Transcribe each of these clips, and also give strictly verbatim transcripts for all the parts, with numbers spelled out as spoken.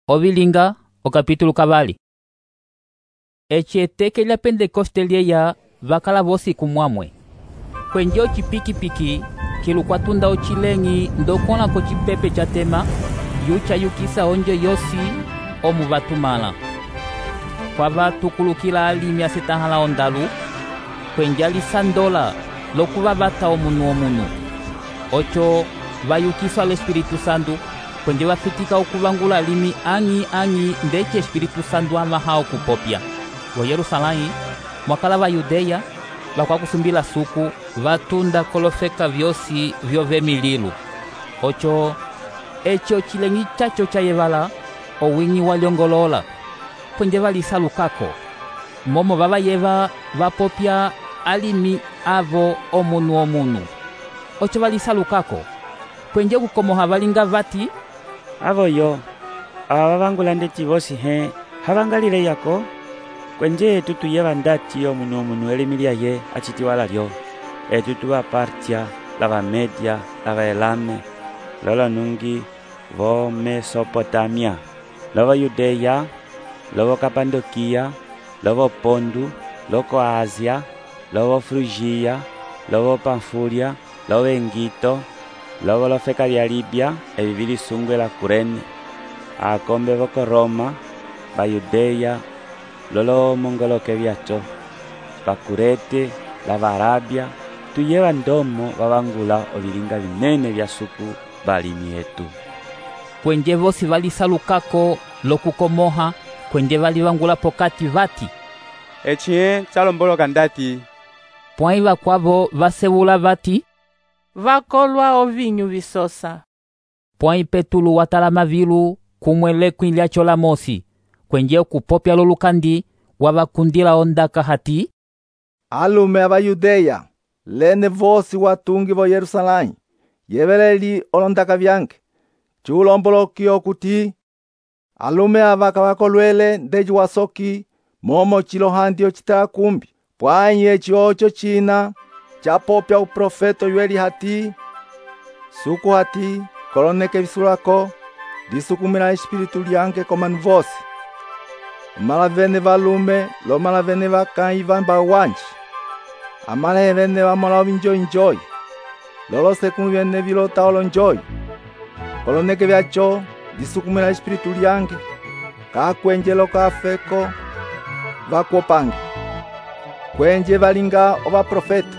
Ovilinga o capítulo kabali. Echete lya Pentecoste lyeya vakala vosi kumwamwe. Kwenje ochipikipiki kilukwatunda ochilengi ndokona ko chipepe cha tema yucha yukisa onje yosi omu vatumala. Kwa vatukulukila alimi asetahala ondalu kwenje alisandola lokuva vata omunu omunu. Ocho vayukisa al Espiritu Santo kwenje vafitika okuvangula alimi angi angi ndeche Espiritu Santo amaha okupopya. Wa Yerusalai mwakala va Yudeya vakwakusumbila suku vatunda kolofeka vyosi vyove mililu. Ocho echo chilengi chacho cha yevala owingi waliongolola kwenje valisalukako momo vava yeva vapopya alimi avo omunu omunu. Ocho valisalukako kwenje kukomoha valinga vati avo yo ava vangula ndeti vosi he havangalile yako kwenje tutu yeva ndati omunu omunu elimilia ye achitiwala lyo etutu vapartia lava Media lava Elame lola nungi vo Mesopotamia lova Yudeya lovo Kapadokia lovo Pondu loko Asia lovo Frugia lovo Pamfulia lovo Engito lovo lofeka lya Libya evivili sungwe la Kurene akombe voko Roma ba Yudeya lolo mongoloke vyacho bakurete lava Arabia tuyeva ndomo vavangula ovilinga vinene vya suku balimi yetu. Kwenje vosi valisalukako lokukomoha kwenje valivangula pokati vati echie chalomboloka ndati pwaiva kwavo vasewula vati vakolwa ovinyu visosa. Pwai Petulu watalama vilu kumwele kwilya chola mosi kwenje okupopya lolukandi wavakundila ondaka hati alume ava Yudeya lene vosi watungi vo Yerusalai yeveleli olondaka vyange chulombolokiyo kuti alume ava kavakolwele ndeji wasoki momo chilohandi ochitala kumbi pwanyi echi ocho china chapopya uprofeto yweli hati suku hati koloneke visulako lisukumila espiritu lyange komanu vosi amala vene valume lomala vene vakai vamba wanji amala vene vamola ovinjoi njoi lolo sekumi vene vilota olo njoi koloneke vyacho lisukumila espiritu lyange kakwenje lokafeko vakuopange kwenje valinga ova profeta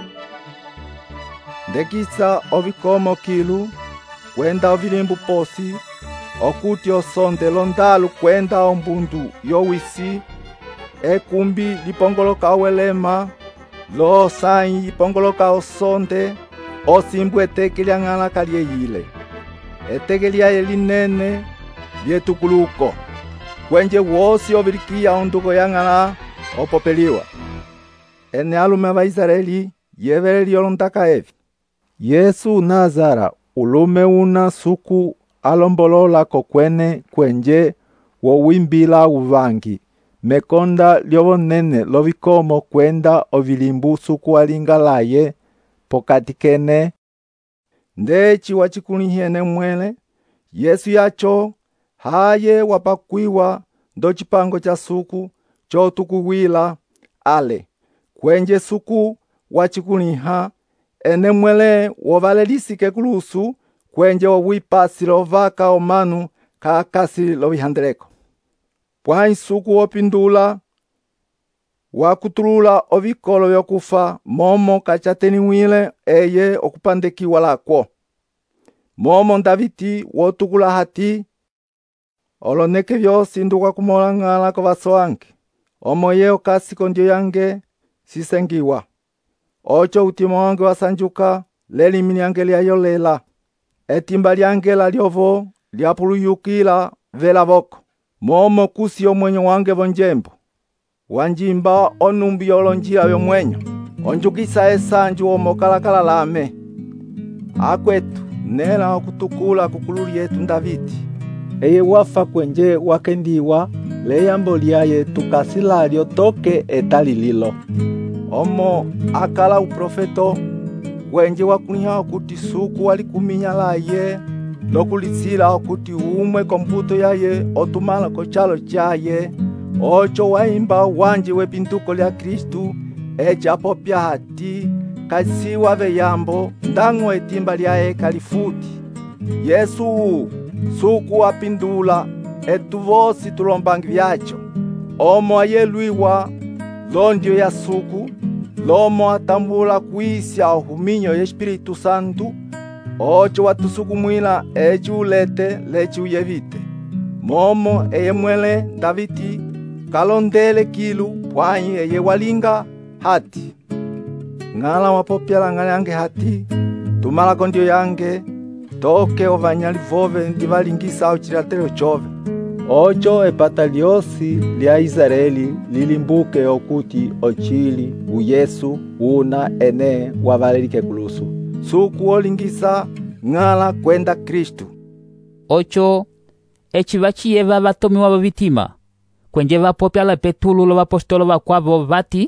ndekisa ovikomo kilu kwenda ovilimbu posi okuti osonde londalu kwenda ombundu yowisi ekumbi lipongoloka owelema lo sai lipongoloka osonde osimbu eteke lyang'ala kalyeyile eteke lyaye linene lyetukuluko kwenje wosi ovilikiya onduko yang'ala opopeliwa ene alume ava Israeli yeveleli olondaka evi Yesu Nazara ulume una suku alombolola kokwene kwenje wowimbila uvangi mekonda lyovonene lovikomo kwenda ovilimbu suku alinga laye pokati kene ndechi wachikulihene mwele Yesu yacho haye wapakwiwa ndo chipango cha suku chotukuwila ale kwenje suku wachikuliha ene mwele wovalelisike kulusu kwenje wowipasi lovaka omanu kakasi lovihandeleko pwai suku wopindula wakutulula ovikolo vyokufa momo kachateniwile eye okupandekiwa lakwo momo ndaviti wotukula hati oloneke vyosi nduka kumola ng'ala kovaso ange omo ye okasi kondyo yange sisengiwa ocho utima wange wasanjuka lelimi lyange lyayolela etimba lyange lalyovo lyapuluyukila vela voko momo kusi omwenyo wange vonjembo wanjimba onumbi yolonjila vyomwenyo onjukisa esanju omokalakala lame akwetu nela okutukula kukululi yetu Ndaviti eye wafa kwenje wakendiwa leyambo lyaye tukasilalyo toke etalililo omo akala uprofeto kwenje wakuliha okuti suku walikuminya laye lokulitsila okuti umwe kombuto yaye otumala kochalo chaye, ocho waimba wanji wepinduko lya Kristu, echa apopya hati kasiwa veyambo ndango etimba lyaye kalifuti. Yesu suku apindula etu vosi tulombangi vyacho, omo ayeluiwa londio ya suku, lomo atambula kuisya ohuminyo ya Espiritu Santu, ocho watusukumwila echi ulete lechi uyevite. Momo eye mwele Davidi kalondele kilu pwanyi eye walinga hati. Ngala wapopyala ngalyange hati, tumala kondio yange, toke ovanyali vove ndivalingisa ochilatelo chove. Ocho epata lyosi lya Israeli lilimbuke okuti ochili uyesu una ene wavalelike kulusu. Suku olingisa ngala kwenda Kristu. Ocho echi vachiyeva vatomiwa vavitima, kwenje vapopyala petululo vapostolo vakwavo vati,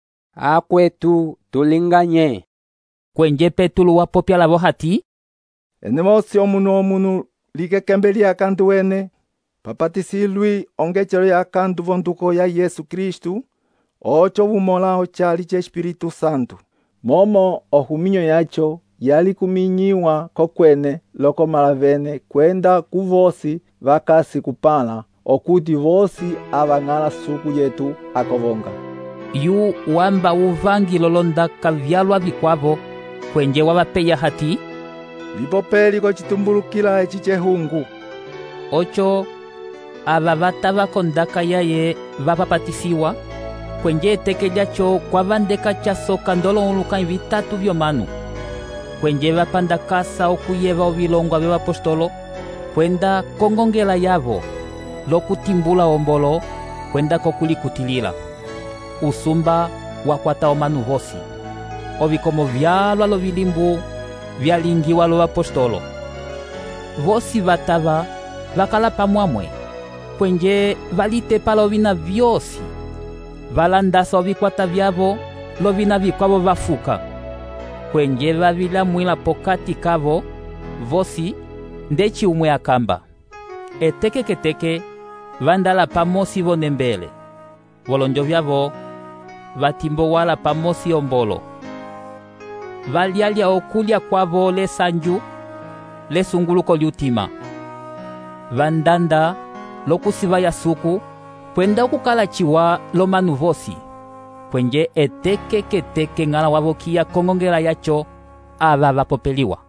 akwetu tulinganye. Kwenje petulu wapopyala vohati, ene mosi omunu omunu likekembeli akandu wene, papatisilwi ongechelo ya akandu vonduko ya Yesu Kristu, ocho vumola ochali cha Espiritu Santu. Momo ohuminyo yacho yali kuminyiwa kokwene loko malavene kwenda kuvosi vakasi kupala, okuti vosi avangala suku yetu akovonga. Yu wamba uvangi lolondaka vyalwa vikwavo, kwenje wavapeya hati, lipopeli kochitumbulukila echi chehungu. Ocho ava vatava kondaka yaye vapapatisiwa, kwenje eteke lyacho kwa vandeka chasoka ndolo uluka vitatu vyomanu. Kwenje vapandakasa okuyeva ovilongwa vya apostolo, kwenda kongongela yavo, lokutimbula ombolo, kwenda kokulikutilila. Usumba wakwata omanu vosi. Ovikomo vyalwa lo vilimbu vyalingiwa lo apostolo. Vosi vatava vakala pamwamwe, kwenje valitepa lovina vyosi. Valandasa ovikwata vyavo lovina vikwavo vafuka. Kwenje vavilamwila pokati kavo vosi ndechi umwe akamba. Eteke keteke vandala pamosi vonembele. Volonjo vyavo vatimbo wala pamosi ombolo. Valialia okulya kwavo le sanju le sunguluko liutima. Vandanda lokusiva ya suku kwenda okukala chiwa lo manu vosi. Kwenje eteke keteke ngala wavokia kongongela yacho ava vapopeliwa.